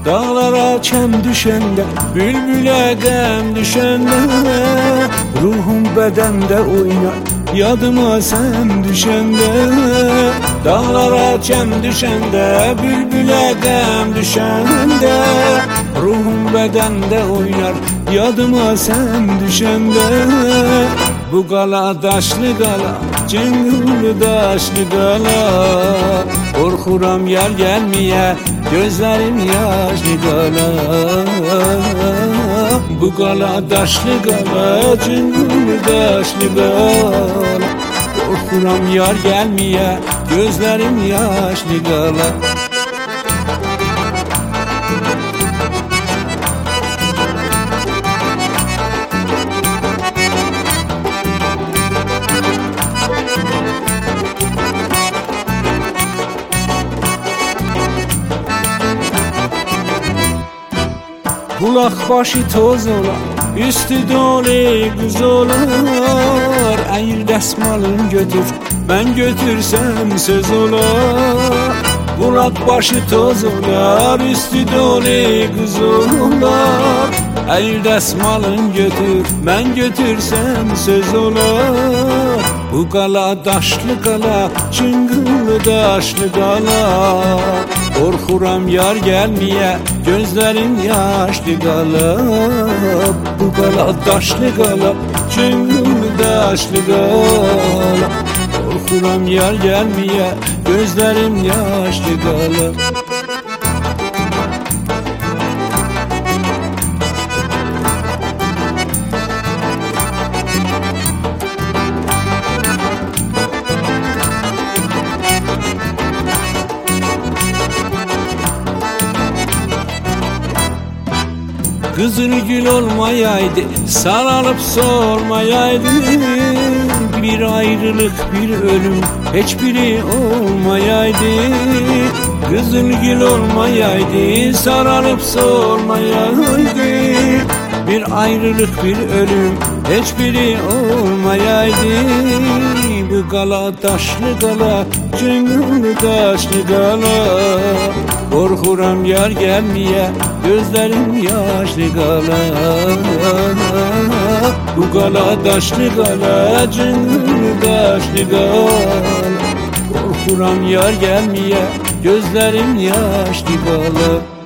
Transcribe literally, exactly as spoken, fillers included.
Dağlara çem düşende, bülbüle dem düşende, ruhum bedende oynar yadıma sen düşende. Dağlara çem düşende, bülbüle dem düşende, ruhum bedende oynar yadıma sen düşende. Bu gala daşlı gala, cıngıllı daşlı gala, korkuram yar gelmeye, gözlerim yaşlı gala. Bu gala daşlı gala, cıngıllı daşlı gala, korkuram yar gelmeye, gözlerim yaşlı gala. Kulak başı toz olar, üstü dolu kız olar. Eğil desmalın götür, ben götürsem söz olar. Kulak başı toz olar, üstü dolu kız olar. Eğil desmalın götür, ben götürsem söz olar. Bu gala daşlı gala, çıngıllı daşlı gala, korkuram yar gelmeye, gözlerim yaşlı gala. Bu gala daşlı gala, çıngıllı daşlı gala, korkuram yar gelmeye, gözlerim yaşlı gala. Kızıl gül olmayaydı, sarılıp sormayaydı, bir ayrılık bir ölüm hiçbiri olmayaydı. Kızıl gül olmayaydı, sarılıp sormayaydı, bir ayrılık bir ölüm hiçbiri olmayaydı. Bu gala taşlı gala, cıngıllı taşlı gala, korkuram yar gelmeye, gözlerim yaşlı gala. Bu gala taşlı gala, cıngıllı taşlı gala, korkuram yar gelmeye, gözlerim yaşlı gala.